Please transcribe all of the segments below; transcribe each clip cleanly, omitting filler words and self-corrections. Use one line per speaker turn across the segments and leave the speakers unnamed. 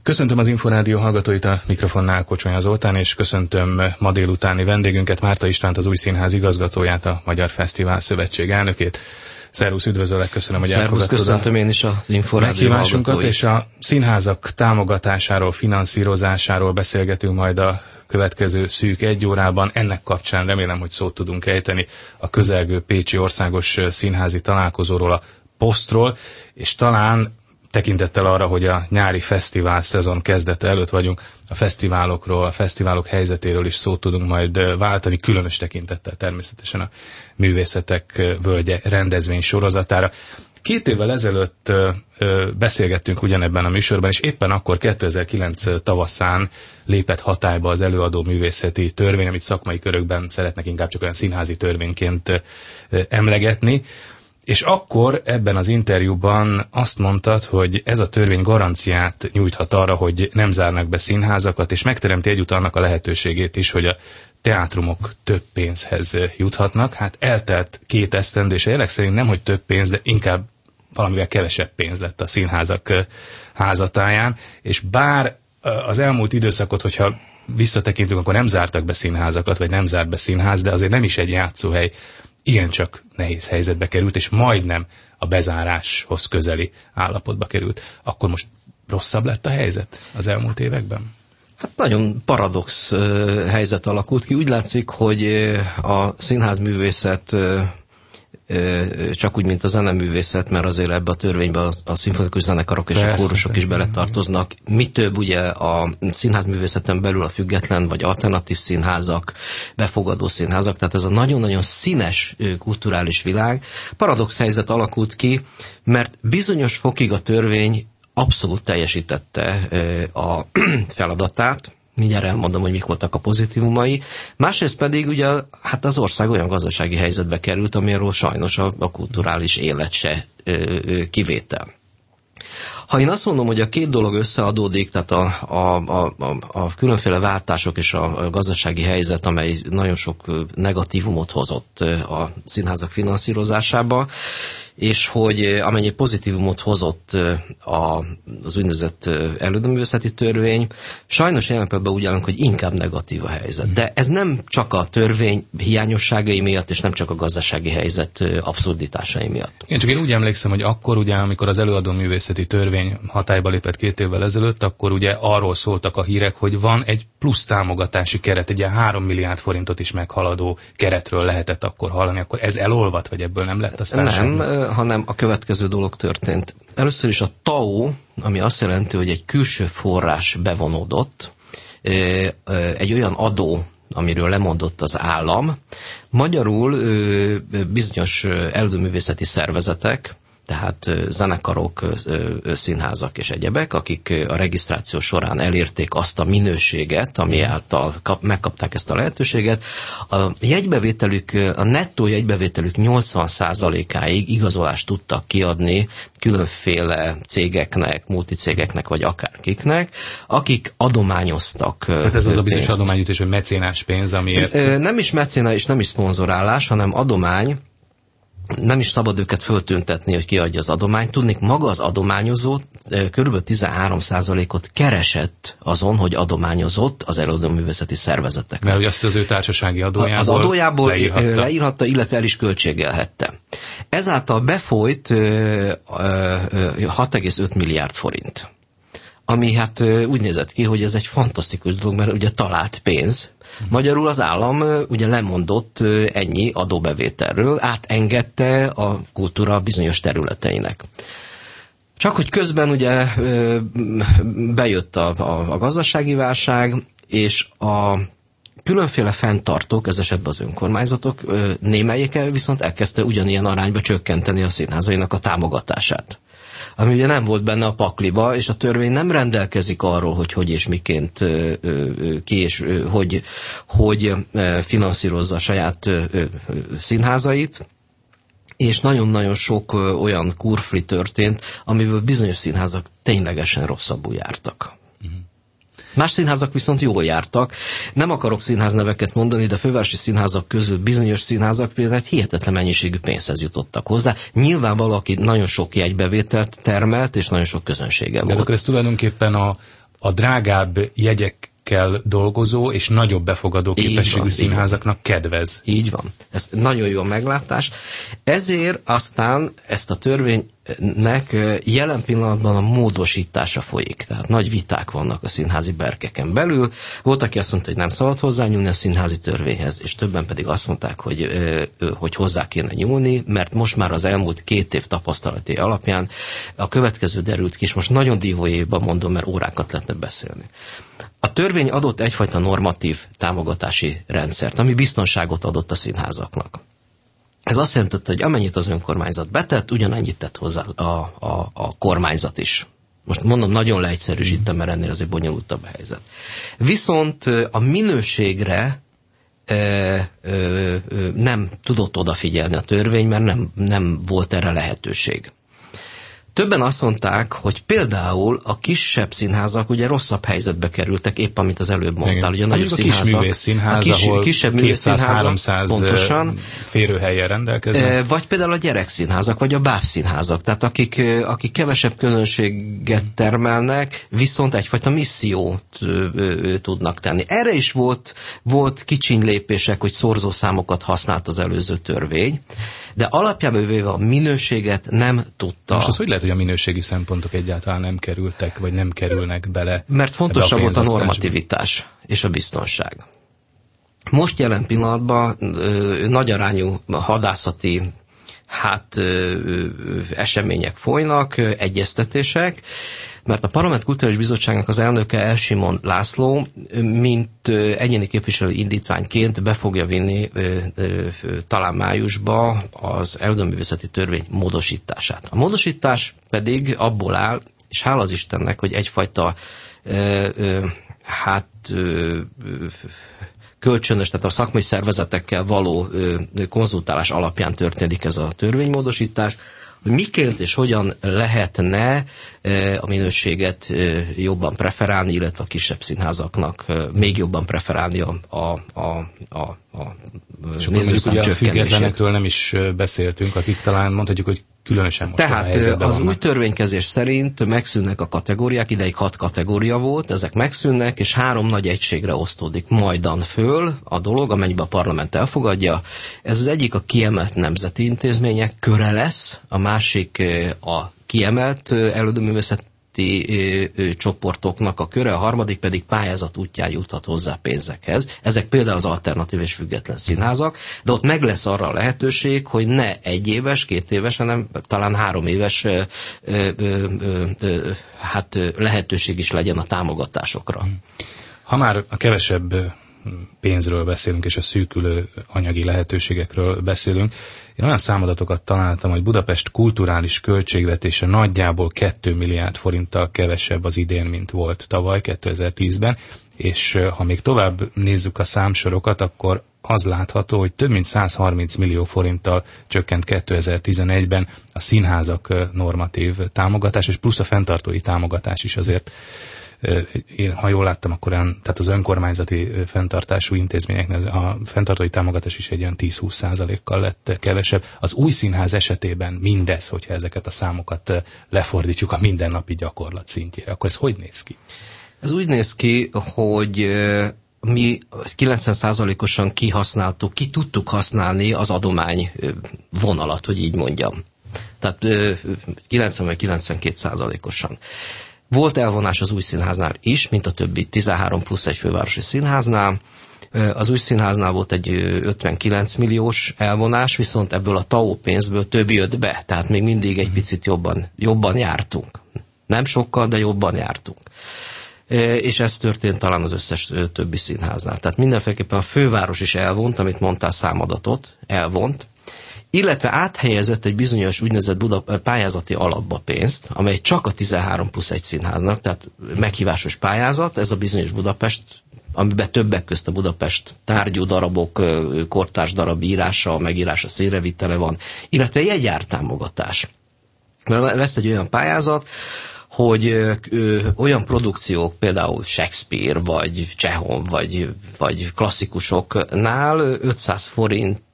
Köszöntöm az Inforádió hallgatóit, a mikrofonnál Kocsonya Zoltán, és köszöntöm ma délutáni vendégünket, Márta Istvánt, az Új Színház igazgatóját, a Magyar Fesztivál Szövetség elnökét. Szervusz, üdvözöllek, köszönöm, hogy elfogadtad
köszöntöm én is az Inforádió
meghívásunkat, és a színházak támogatásáról, finanszírozásáról beszélgetünk majd a következő szűk egy órában. Ennek kapcsán remélem, hogy szót tudunk ejteni a közelgő pécsi országos színházi találkozóról, a POSZT-ról, és talán tekintettel arra, hogy a nyári fesztivál szezon kezdete előtt vagyunk, a fesztiválokról, a fesztiválok helyzetéről is szót tudunk majd váltani, különös tekintettel természetesen a Művészetek Völgye rendezvény sorozatára. 2 évvel ezelőtt beszélgettünk ugyanebben a műsorban, és éppen akkor 2009 tavaszán lépett hatályba az előadó művészeti törvény, amit szakmai körökben szeretnek inkább csak olyan színházi törvényként emlegetni. És akkor ebben az interjúban azt mondtad, hogy ez a törvény garanciát nyújthat arra, hogy nem zárnak be színházakat, és megteremti egyúttal annak a lehetőségét is, hogy a teátrumok több pénzhez juthatnak. Hát eltelt 2 esztendő, és a jelek szerint nem, hogy több pénz, de inkább valamivel kevesebb pénz lett a színházak házatáján, és bár az elmúlt időszakot, hogyha visszatekintünk, akkor nem zártak be színházakat, vagy nem zárt be színház, de azért nem is egy játszóhely, igencsak nehéz helyzetbe került, és majdnem a bezáráshoz közeli állapotba került. Akkor most rosszabb lett a helyzet az elmúlt években?
Hát nagyon paradox helyzet alakult ki. Úgy látszik, hogy a színházművészet csak úgy, mint a zeneművészet, mert azért ebbe a törvénybe a szimfonikus zenekarok és a kórusok is beletartoznak. Mi több ugye a színházművészeten belül a független vagy alternatív színházak, befogadó színházak, tehát ez a nagyon-nagyon színes kulturális világ. Paradox helyzet alakult ki, mert bizonyos fokig a törvény abszolút teljesítette a feladatát. Mindjárt elmondom, hogy mik voltak a pozitívumai. Másrészt pedig ugye hát az ország olyan gazdasági helyzetbe került, amiről sajnos a kulturális élet se kivétel. Ha én azt mondom, hogy a 2 dolog összeadódik, tehát a különféle váltások és a gazdasági helyzet, amely nagyon sok negatívumot hozott a színházak finanszírozásába, és hogy amennyi pozitívumot hozott az úgynevezett előadóművészeti törvény, sajnos jelen pillanatban úgy állunk, hogy inkább negatív a helyzet. De ez nem csak a törvény hiányosságai miatt, és nem csak a gazdasági helyzet abszurditásai miatt.
Én csak én úgy emlékszem, hogy akkor ugye, amikor az előadóművészeti törvény hatályba lépett 2 évvel ezelőtt, akkor ugye arról szóltak a hírek, hogy van egy plusz támogatási keret, egy ilyen 3 milliárd forintot is meghaladó keretről lehetett akkor hallani. Akkor ez elolvadt, vagy ebből nem lett aztán
nem, hanem a következő dolog történt. Először is a TAO, ami azt jelenti, hogy egy külső forrás bevonódott, egy olyan adó, amiről lemondott az állam. Magyarul bizonyos előadóművészeti szervezetek, tehát zenekarok, színházak és egyebek, akik a regisztráció során elérték azt a minőséget, ami által megkapták ezt a lehetőséget. A nettó jegybevételük 80%-áig igazolást tudtak kiadni különféle cégeknek, multicégeknek vagy akárkiknek, akik adományoztak.
Tehát ez az a bizonyos adományütés, hogy mecénás pénz, amiért...
Nem is mecénás és nem is szponzorálás, hanem adomány. Nem is szabad őket föltüntetni, hogy kiadja az adományt. Tudnék, maga az adományozó kb. 13%-ot keresett azon, hogy adományozott az előadóművészeti szervezeteknek.
Mert hogy azt az ő társasági adójából,
az adójából leírhatta, illetve el is költségelhette. Ezáltal befolyt 6,5 milliárd forint. Ami hát úgy nézett ki, hogy ez egy fantasztikus dolog, mert ugye talált pénz. Magyarul az állam ugye lemondott ennyi adóbevételről, átengedte a kultúra bizonyos területeinek. Csak hogy közben ugye bejött a gazdasági válság, és a különféle fenntartók, ez esetben az önkormányzatok némelyike viszont elkezdte ugyanilyen arányba csökkenteni a színházainak a támogatását. Ami ugye nem volt benne a pakliba, és a törvény nem rendelkezik arról, hogy és miként ki és hogy finanszírozza a saját színházait, és nagyon-nagyon sok olyan kurfli történt, amiből bizonyos színházak ténylegesen rosszabbul jártak. Más színházak viszont jól jártak. Nem akarok színházneveket mondani, de a fővárosi színházak közül bizonyos színházak például egy hihetetlen mennyiségű pénzhez jutottak hozzá. Nyilván valaki nagyon sok jegybevételt termelt, és nagyon sok közönsége volt.
De akkor ez tulajdonképpen a drágább jegyekkel dolgozó és nagyobb befogadó képességű színházaknak kedvez.
Így van. Ez nagyon jó meglátás. Ezért aztán ezt a törvénynek jelen pillanatban a módosítása folyik. Tehát nagy viták vannak a színházi berkeken belül. Volt, aki azt mondta, hogy nem szabad hozzányúlni a színházi törvényhez, és többen pedig azt mondták, hogy hozzá kéne nyúlni, mert most már az elmúlt 2 év tapasztalati alapján a következő derült ki, és most nagyon dióhéjban mondom, mert órákat lehetne beszélni. A törvény adott egyfajta normatív támogatási rendszert, ami biztonságot adott a színházaknak. Ez azt jelentette, hogy amennyit az önkormányzat betett, ugyanannyit tett hozzá a kormányzat is. Most mondom, nagyon leegyszerűsítem, mert ennél azért bonyolultabb a helyzet. Viszont a minőségre nem tudott odafigyelni a törvény, mert nem volt erre lehetőség. Többen azt mondták, hogy például a kisebb színházak ugye rosszabb helyzetbe kerültek, épp amit az előbb mondtál. Ugye a nagyobb
színházak, kis művészszínház, ahol 200-300 férőhelyen rendelkeznek.
Vagy például a gyerekszínházak, vagy a bábszínházak, tehát akik kevesebb közönséget termelnek, viszont egyfajta missziót tudnak tenni. Erre is volt kicsiny lépések, hogy szorzószámokat használt az előző törvény, de alapjában véve a minőséget nem tudta.
Most az hogy lehet, hogy a minőségi szempontok egyáltalán nem kerültek, vagy nem kerülnek bele?
Mert fontosabb volt a normativitás és a biztonság. Most jelen pillanatban nagyarányú hadászati események folynak, egyeztetések, mert a Parlament Kulturális Bizottságnak az elnöke Elsimon László, mint egyéni képviselő indítványként be fogja vinni talán májusba az előadóművészeti törvény módosítását. A módosítás pedig abból áll, és hála az Istennek, hogy egyfajta kölcsönös, tehát a szakmai szervezetekkel való konzultálás alapján történik ez a törvénymódosítás, hogy miként és hogyan lehetne a minőséget jobban preferálni, illetve a kisebb színházaknak még jobban preferálni a
nézőszám csökkenését. A függetlenekről nem is beszéltünk, akik talán mondhatjuk, hogy különösen most
tehát a helyzetben az új törvénykezés szerint megszűnnek a kategóriák, ideig 6 kategória volt, ezek megszűnnek, és 3 nagy egységre osztódik majdan föl a dolog, amennyiben a parlament elfogadja. Ez az egyik a kiemelt nemzeti intézmények köre lesz, a másik a kiemelt előadóművészeti csoportoknak a köre, a harmadik pedig pályázat útján juthat hozzá pénzekhez. Ezek például az alternatív és független színházak, de ott meg lesz arra a lehetőség, hogy ne 1 éves, 2 éves, hanem talán 3 éves lehetőség is legyen a támogatásokra.
Ha már a kevesebb pénzről beszélünk, és a szűkülő anyagi lehetőségekről beszélünk, én olyan számadatokat találtam, hogy Budapest kulturális költségvetése nagyjából 2 milliárd forinttal kevesebb az idén, mint volt tavaly 2010-ben, és ha még tovább nézzük a számsorokat, akkor az látható, hogy több mint 130 millió forinttal csökkent 2011-ben a színházak normatív támogatás, és plusz a fenntartói támogatás is azért. Én, ha jól láttam, akkor tehát az önkormányzati fenntartású intézményeknél a fenntartói támogatás is egy olyan 10-20%-kal lett kevesebb. Az új színház esetében mindez, hogyha ezeket a számokat lefordítjuk a mindennapi gyakorlat szintjére, akkor ez hogy néz ki?
Ez úgy néz ki, hogy mi 90%-osan ki tudtuk használni az adomány vonalat, hogy így mondjam. Tehát 90-92%-osan. Volt elvonás az új színháznál is, mint a többi 13 plusz egy fővárosi színháznál. Az új színháznál volt egy 59 milliós elvonás, viszont ebből a TAO pénzből több jött be, tehát még mindig egy picit jobban jártunk. Nem sokkal, de jobban jártunk. És ez történt talán az összes többi színháznál. Tehát mindenféleképpen a főváros is elvont, amit mondtál, számadatot, elvont, illetve áthelyezett egy bizonyos úgynevezett pályázati alapba pénzt, amely csak a 13 plusz egy színháznak, tehát meghívásos pályázat, ez a bizonyos Budapest, amiben többek közt a Budapest tárgyú darabok, kortárs darab írása, megírása, színrevitele van, illetve jegyártámogatás. Lesz egy olyan pályázat, hogy olyan produkciók, például Shakespeare, vagy Csehov, vagy klasszikusoknál 500 forint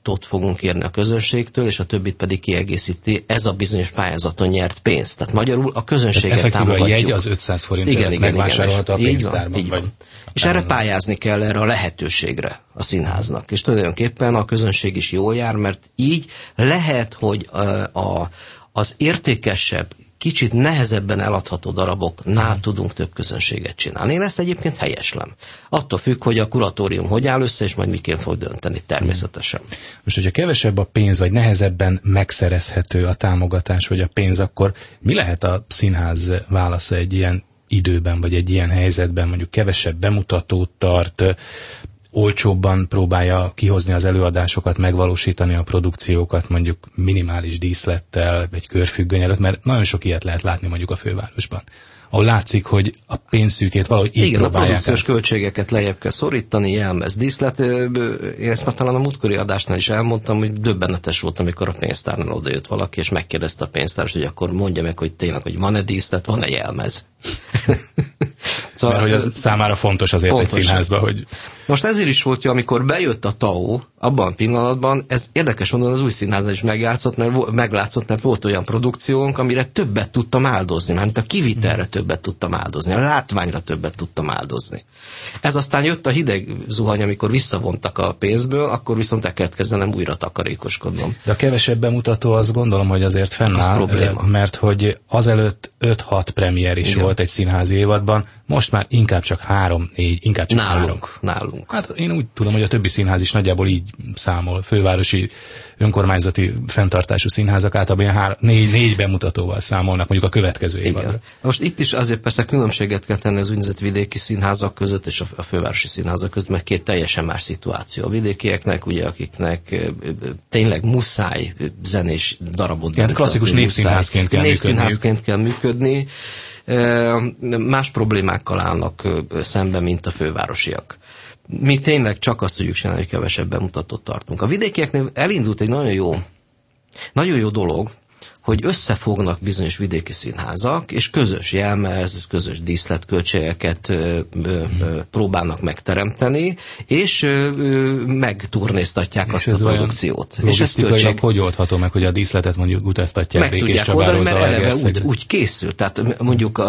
adatot fogunk kérni a közönségtől, és a többit pedig kiegészíti ez a bizonyos pályázaton nyert pénz. Tehát magyarul a közönséget támogatjuk.
A jegy az 500 forint, ez megvásárolható a pénztárban.
Így van. És erre pályázni kell, erre a lehetőségre a színháznak. És tulajdonképpen a közönség is jól jár, mert így lehet, hogy az értékesebb, kicsit nehezebben eladható daraboknál tudunk több közönséget csinálni. Én ezt egyébként helyeslem. Attól függ, hogy a kuratórium hogy áll össze, és majd miként fog dönteni természetesen.
Most, hogyha kevesebb a pénz, vagy nehezebben megszerezhető a támogatás, vagy a pénz, akkor mi lehet a színház válasza egy ilyen időben, vagy egy ilyen helyzetben? Mondjuk kevesebb bemutatót tart, olcsóbban próbálja kihozni az előadásokat, megvalósítani a produkciókat, mondjuk minimális díszlettel, egy körfüggöny előtt, mert nagyon sok ilyet lehet látni mondjuk a fővárosban, ahol látszik, hogy a pénzszűkét valahogy így
igen,
próbálják.
A produkciós költségeket lejjebb kell szorítani, jelmez, díszlet. Én ezt már talán a múltkori adásnál is elmondtam, hogy döbbenetes volt, amikor a pénztárnál odajött valaki, és megkérdezte a pénztáros, hogy akkor mondja meg, hogy tényleg, hogy van-e díszlet, van-e jelmez.
Szóval, mert hogy ez számára fontos azért egy színházban, hogy...
Most ezért is volt, hogy amikor bejött a TAO, abban a pillanatban, ez érdekes mondani, az új színháznál is meglátszott, mert volt olyan produkciónk, amire többet tudtam áldozni, mert a kivitelre többet tudtam áldozni, a látványra többet tudtam áldozni. Ez aztán jött a hideg zuhany, amikor visszavontak a pénzből, akkor viszont el kellett kezdenem újra takarékoskodnom.
De a kevesebb bemutató, azt gondolom, hogy azért fennáll, mert hogy azelőtt 5-6 premier is volt egy színházi évadban, most már inkább csak 3-4, inkább csak
nálunk.
Hát én úgy tudom, hogy a többi színház is nagyjából így számol. Fővárosi önkormányzati fenntartású színházak általában 4 bemutatóval számolnak mondjuk a következő évadra.
Most itt is azért persze különbséget kell tenni az úgynevezett vidéki színházak között és a fővárosi színházak között, mert két teljesen más szituáció. A vidékieknek, ugye, akiknek tényleg muszáj zenés darabot.
Tehát klasszikus népszínházként kell működni.
Népszínházként kell működni. Más problémákkal állnak szembe, mint a fővárosiak. Mi tényleg csak azt tudjuk csinálni, hogy kevesebb bemutatót tartunk. A vidékieknél elindult egy nagyon jó dolog, hogy összefognak bizonyos vidéki színházak, és közös jelmez, közös díszletköltségeket próbálnak megteremteni, és megturnéztatják azt a produkciót.
Logisztikailag hogy oldható meg, hogy a díszletet mondjuk utaztatják Békés Csabáról Zalaegerszegre?
Úgy készül. Tehát mondjuk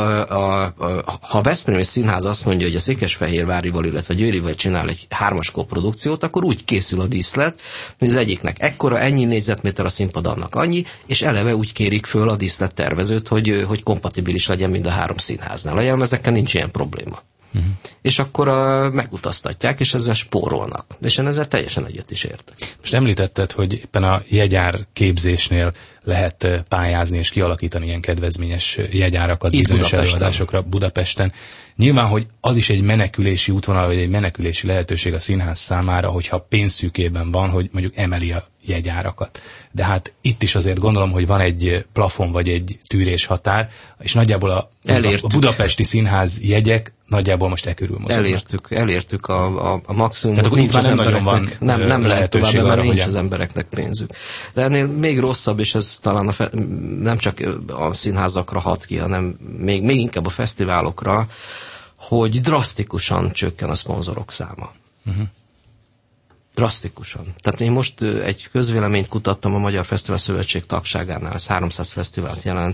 ha Veszprémi Színház azt mondja, hogy a Székesfehérvárival, illetve Győrivel csinál egy 3-as koprodukciót, akkor úgy készül a díszlet, hogy az egyiknek ekkora, ennyi négyzetméter, a színpad annak annyi, és eleve úgy kérik föl a díszlettervezőt, hogy kompatibilis legyen mind a 3 színháznál. A jelmezekkel nincs ilyen probléma. És akkor megutaztatják, és ezzel spórolnak. És én ezzel teljesen egyet is értek.
Most említetted, hogy éppen a jegyár képzésnél lehet pályázni és kialakítani ilyen kedvezményes jegyárakat bizonyos előadásokra Budapesten. Nyilván, hogy az is egy menekülési útvonal, vagy egy menekülési lehetőség a színház számára, hogyha pénzszűkében van, hogy mondjuk emeli a jegyárakat. De hát itt is azért gondolom, hogy van egy plafon, vagy egy tűréshatár, és nagyjából a budapesti színház jegyek nagyjából most körül mozognak.
Elértük a maximum.
Tehát akkor itt már nem nagyon van
nem
lehetőség
tovább,
arra,
nincs az embereknek pénzük. De ennél még rosszabb, és ez talán nem csak a színházakra hat ki, hanem még inkább a fesztiválokra, hogy drasztikusan csökken a szponzorok száma. Drasztikusan. Tehát én most egy közvéleményt kutattam a Magyar Fesztivál Szövetség tagságánál, ez 300 fesztivált jelent,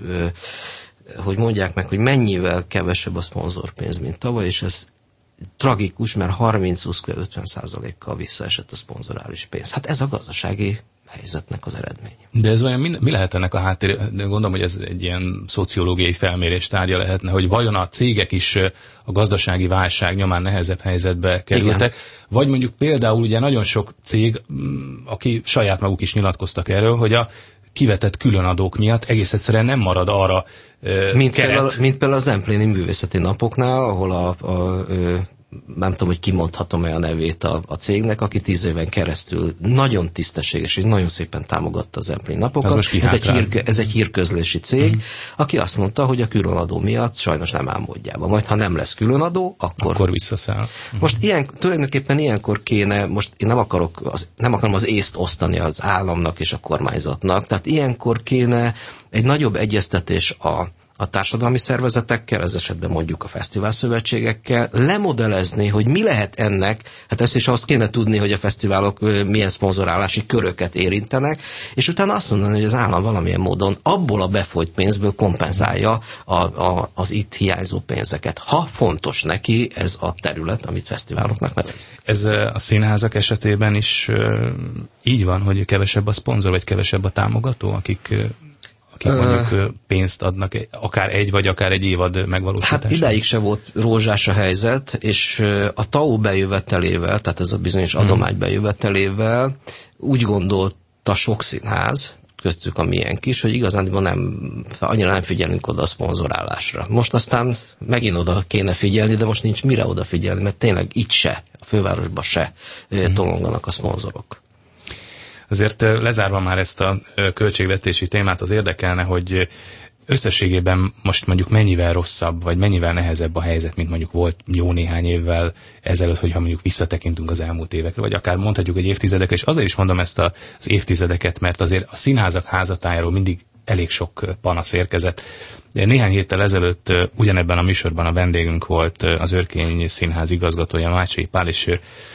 hogy mondják meg, hogy mennyivel kevesebb a szponzorpénz, mint tavaly, és ez tragikus, mert 30-50%-kal visszaesett a szponzorális pénz. Hát ez a gazdasági helyzetnek az eredmény.
De ez olyan, mi lehet ennek a háttér? Gondolom, hogy ez egy ilyen szociológiai felmérés tárgya lehetne, hogy vajon a cégek is a gazdasági válság nyomán nehezebb helyzetbe kerültek, vagy mondjuk például ugye nagyon sok cég, aki saját maguk is nyilatkoztak erről, hogy a kivetett különadók miatt egész egyszerűen nem marad arra
mint például a Zempléni Művészeti Napoknál, ahol nem tudom, hogy kimondhatom-e a nevét a cégnek, aki 10 éven keresztül nagyon tisztességes és nagyon szépen támogatta a Zempléni Napokat. Ez egy hírközlési cég, aki azt mondta, hogy a különadó miatt sajnos nem áll módjában. Majd ha nem lesz különadó, akkor
visszaszáll.
Most tulajdonképpen ilyenkor kéne, most én nem akarom az észt osztani az államnak és a kormányzatnak, tehát ilyenkor kéne egy nagyobb egyeztetés a a társadalmi szervezetekkel, ez esetben mondjuk a fesztiválszövetségekkel, lemodellezni, hogy mi lehet ennek, hát ezt is azt kéne tudni, hogy a fesztiválok milyen szponzorálási köröket érintenek, és utána azt mondani, hogy az állam valamilyen módon abból a befolyt pénzből kompenzálja az itt hiányzó pénzeket, ha fontos neki ez a terület, amit fesztiváloknak nevez.
Ez a színházak esetében is így van, hogy kevesebb a szponzor, vagy kevesebb a támogató, akik mondjuk pénzt adnak, akár egy, vagy akár egy évad megvalósításra?
Hát idáig se volt rózsás a helyzet, és a TAO bejövetelével, tehát ez a bizonyos adomány bejövetelével úgy gondolta sok színház, köztük a miénk is, hogy igazán annyira nem figyelünk oda a szponzorálásra. Most aztán megint oda kéne figyelni, de most nincs mire odafigyelni, mert tényleg itt se, a fővárosban se tolonganak a szponzorok.
Azért lezárva már ezt a költségvetési témát, az érdekelne, hogy összességében most mondjuk mennyivel rosszabb, vagy mennyivel nehezebb a helyzet, mint mondjuk volt jó néhány évvel ezelőtt, hogyha mondjuk visszatekintünk az elmúlt évekre, vagy akár mondhatjuk egy évtizedekre, és azért is mondom ezt az évtizedeket, mert azért a színházak házatájáról mindig elég sok panasz érkezett. Néhány héttel ezelőtt ugyanebben a műsorban a vendégünk volt az Örkény Színház igazgatója, Mácsai Pál, és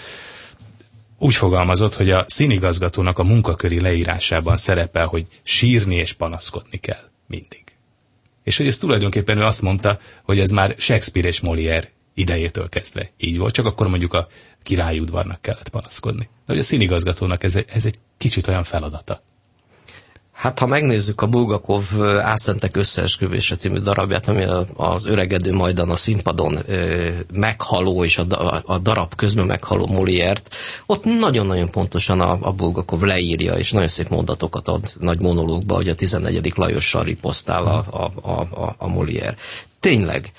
úgy fogalmazott, hogy a színigazgatónak a munkaköri leírásában szerepel, hogy sírni és panaszkodni kell mindig. És hogy ez tulajdonképpen ő azt mondta, hogy ez már Shakespeare és Molière idejétől kezdve így volt, csak akkor mondjuk a királyi udvarnak kellett panaszkodni. De hogy a színigazgatónak ez egy kicsit olyan feladata.
Hát, ha megnézzük a Bulgakov Álszentek összeesküvése című darabját, ami az öregedő Majdan a színpadon meghaló, és a darab közben meghaló Molière-t, ott nagyon-nagyon pontosan a Bulgakov leírja, és nagyon szép mondatokat ad nagy monológba, hogy a 14. Lajossal riposztál a Molière. Tényleg,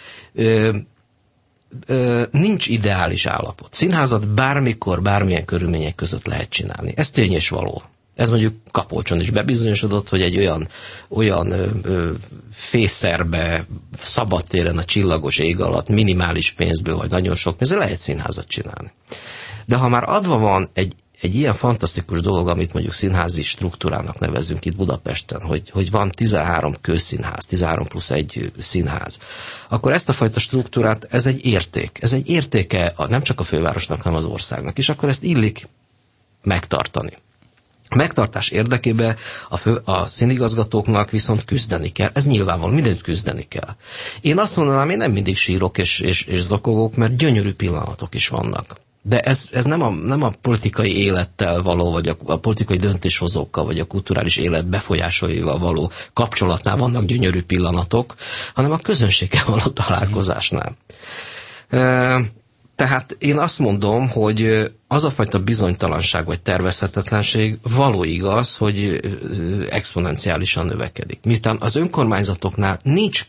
nincs ideális állapot. Színházat bármikor, bármilyen körülmények között lehet csinálni. Ez tény és való. Ez mondjuk Kapolcson is bebizonyosodott, hogy egy olyan fészerbe, szabadtéren a csillagos ég alatt minimális pénzből, vagy nagyon sok pénzből lehet színházat csinálni. De ha már adva van egy ilyen fantasztikus dolog, amit mondjuk színházi struktúrának nevezünk itt Budapesten, hogy van 13 közszínház, 13 plusz 1 színház, akkor ezt a fajta struktúrát, ez egy érték. Ez egy értéke nem csak a fővárosnak, hanem az országnak. És akkor ezt illik megtartani. A megtartás érdekében a színigazgatóknak viszont küzdeni kell. Ez nyilvánvaló, mindent küzdeni kell. Én azt mondanám, én nem mindig sírok és zokogok, mert gyönyörű pillanatok is vannak. De ez nem a politikai élettel való, vagy a politikai döntéshozókkal, vagy a kulturális élet befolyásolóival való kapcsolatnál vannak gyönyörű pillanatok, hanem a közönséggel való találkozásnál. Tehát én azt mondom, hogy az a fajta bizonytalanság vagy tervezhetetlenség való igaz, hogy exponenciálisan növekedik. Miután az önkormányzatoknál nincs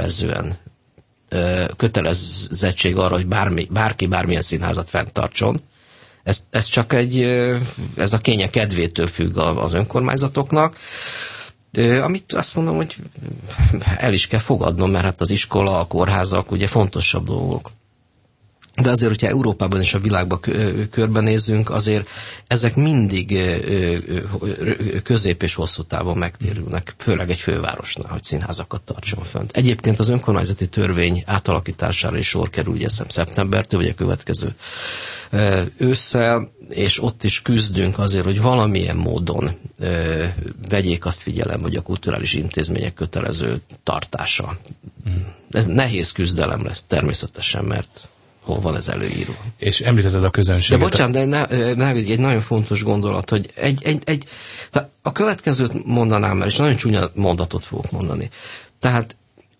kötelezettség arra, hogy bárki bármilyen színházat fenntartson. Ez csak ez a kénye kedvétől függ az önkormányzatoknak. Amit azt mondom, hogy el is kell fogadnom, mert hát az iskola, a kórházak ugye fontosabb dolgok. De azért, hogyha Európában és a világban körbenézzünk, azért ezek mindig közép és hosszú távon megtérülnek, főleg egy fővárosnál, hogy színházakat tartson fönt. Egyébként az önkormányzati törvény átalakítására is sor kerül, ugye szeptembertől, vagy a következő ősszel, és ott is küzdünk azért, hogy valamilyen módon vegyék azt figyelembe, hogy a kulturális intézmények kötelező tartása. Ez nehéz küzdelem lesz természetesen, mert hol van ez előírva.
És említetted a közönséget.
De bocsánat, de egy nagyon fontos gondolat, hogy a következőt mondanám el, és nagyon csúnya mondatot fogok mondani. Tehát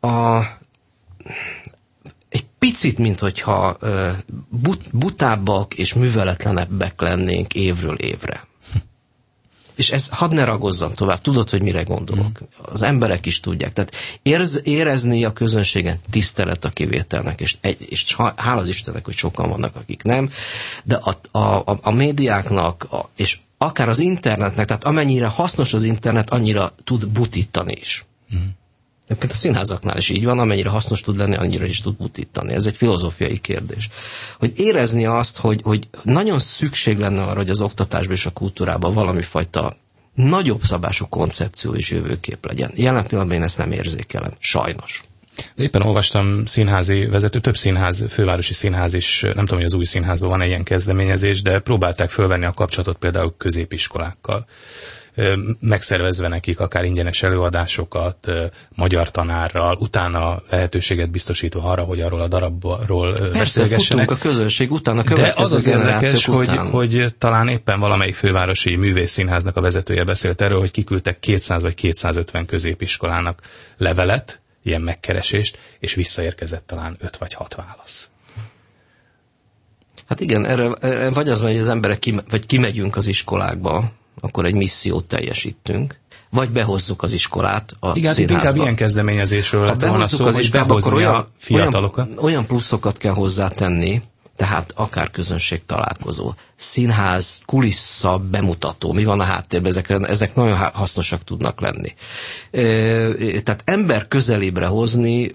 egy picit, minthogyha butábbak és műveletlenebbek lennénk évről évre. És ez, hadd ne ragozzam tovább, tudod, hogy mire gondolok. Az emberek is tudják. Tehát érezni a közönségen tisztelet a kivételnek, és hála az Istennek, hogy sokan vannak, akik nem, de a médiáknak, és akár az internetnek, tehát amennyire hasznos az internet, annyira tud butítani is. Egyébként a színházaknál is így van, amennyire hasznos tud lenni, annyira is tud butítani. Ez egy filozófiai kérdés. Hogy érezni azt, hogy nagyon szükség lenne arra, hogy az oktatásban és a kultúrában valami fajta nagyobb szabású koncepció és jövőkép legyen. Jelen pillanatban én ezt nem érzékelem. Sajnos.
De éppen olvastam színházi vezető, több színház, fővárosi színház is, nem tudom, hogy az új színházban van-e ilyen kezdeményezés, de próbálták fölvenni a kapcsolatot például középiskolákkal, megszervezve nekik akár ingyenes előadásokat, magyar tanárral, utána lehetőséget biztosítva arra, hogy arról a darabról beszélgessenek.
A közönség után, a
következő. De az érdekes,
után.
hogy talán éppen valamelyik fővárosi művészszínháznak a vezetője beszélt erről, hogy kiküldtek 200 vagy 250 középiskolának levelet, ilyen megkeresést, és visszaérkezett talán 5 vagy 6 válasz.
Hát igen, erre vagy az van, hogy az emberek vagy kimegyünk az iskolákba, akkor egy missziót teljesítünk, vagy behozzuk az iskolát a
igen,
színházba.
Inkább ilyen kezdeményezésről lett volna szó, hogy behozni a fiatalokat.
Olyan pluszokat kell hozzátenni, tehát akár közönségtalálkozó, színház, kulissza, bemutató, mi van a háttérben, ezek nagyon hasznosak tudnak lenni. Tehát ember közelébbre hozni,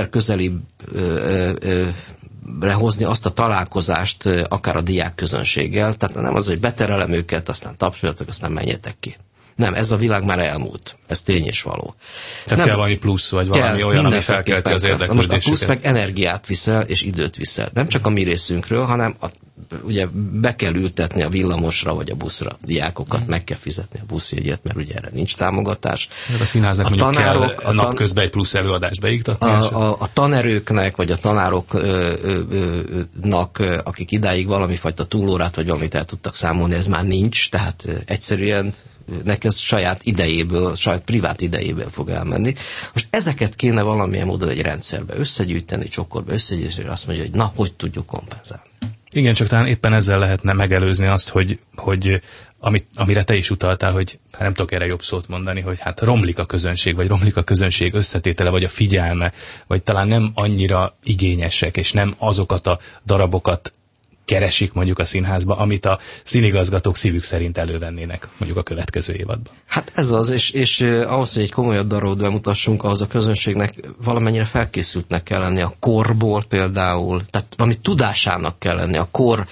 hozni azt a találkozást akár a diák közönséggel, tehát nem az, hogy beterelem őket, aztán tapsoljatok, aztán menjetek ki. Nem, ez a világ már elmúlt. Ez tény és való.
Tehát nem, kell valami plusz, vagy valami olyan, ami felkelti az érdeklődésüket.
Most a plusz meg energiát viszel, és időt viszel. Nem csak a mi részünkről, hanem ugye be kell ültetni a villamosra, vagy a buszra diákokat, meg kell fizetni a buszjegyet, mert ugye erre nincs támogatás.
A színháznak mondjuk kell napközben egy plusz előadást beiktatni?
A tanerőknek, vagy a tanároknak, akik idáig valamifajta túlórát, vagy valamit el tudtak számolni, ez már nincs, tehát egyszerűen neki ez saját idejéből, saját privát idejéből fog elmenni. Most ezeket kéne valamilyen módon egy rendszerbe összegyűjteni, csokorba összegyűjteni, és azt mondja, hogy na, hogy tudjuk kompenzálni.
Igen, csak talán éppen ezzel lehetne megelőzni azt, hogy amire te is utaltál, hogy hát nem tudok erre jobb szót mondani, hogy hát romlik a közönség, vagy romlik a közönség összetétele, vagy a figyelme, vagy talán nem annyira igényesek, és nem azokat a darabokat keresik mondjuk a színházba, amit a színigazgatók szívük szerint elővennének mondjuk a következő évadban.
Hát ez az, és ahhoz, hogy egy komolyabb darabot bemutassunk, ahhoz a közönségnek valamennyire felkészültnek kell lenni a korból például, tehát valami tudásának kell lenni a kor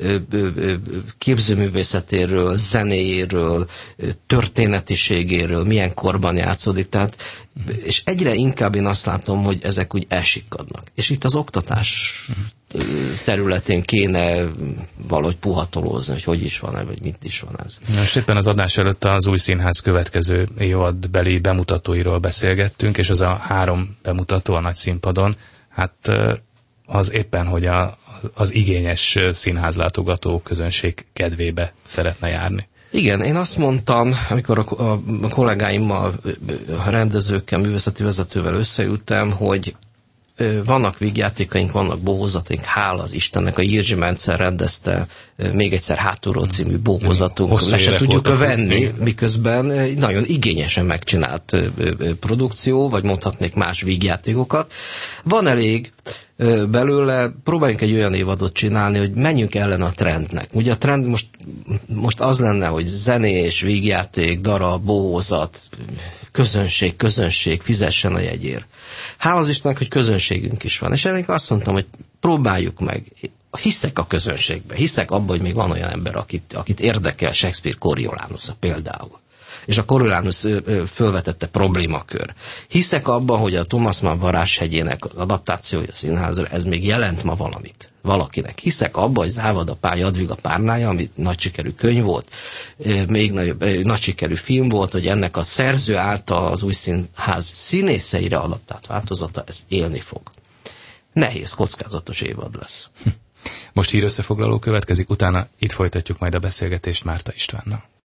képzőművészetéről, zenéjéről, történetiségéről, milyen korban játszódik, tehát és egyre inkább én azt látom, hogy ezek úgy elsikkadnak. És itt az oktatás területén kéne valahogy puhatolózni, hogy is van-e, vagy mit is van ez.
Most éppen az adás előtt az új színház következő évadbeli bemutatóiról beszélgettünk, és az a 3 bemutató a nagy színpadon, hát az éppen, hogy az igényes színházlátogató közönség kedvébe szeretne járni.
Igen, én azt mondtam, amikor a kollégáimmal, a rendezőkkel, művészeti vezetővel összeültem, hogy vannak vígjátékaink, vannak bohózataink, hála az Istennek, a Jirzsi Mentszer rendezte még egyszer hátulról című bohózatunk, le se tudjuk venni, miközben nagyon igényesen megcsinált produkció, vagy mondhatnék más vígjátékokat. Van elég belőle, próbáljunk egy olyan évadot csinálni, hogy menjünk ellen a trendnek. Ugye a trend most az lenne, hogy zenés, vígjáték, darab, bohózat, közönség, fizessen a jegyért. Hála az Istennek, hogy közönségünk is van. És ennek azt mondtam, hogy próbáljuk meg. Hiszek a közönségbe, hiszek abban, hogy még van olyan ember, akit érdekel Shakespeare Coriolanusza például. És a Coriolanus fölvetette problémakör. Hiszek abban, hogy a Thomas Mann Varázshegyének az adaptációja színházra, ez még jelent ma valamit valakinek. Hiszek abban, hogy Závada Pál Jadviga párnája, ami nagy sikerű könyv volt, még nagy sikerű film volt, hogy ennek a szerző által az új színház színészeire adaptált változata, ez élni fog. Nehéz, kockázatos évad lesz.
Most hírösszefoglaló következik, utána itt folytatjuk majd a beszélgetést Márta Istvánnal.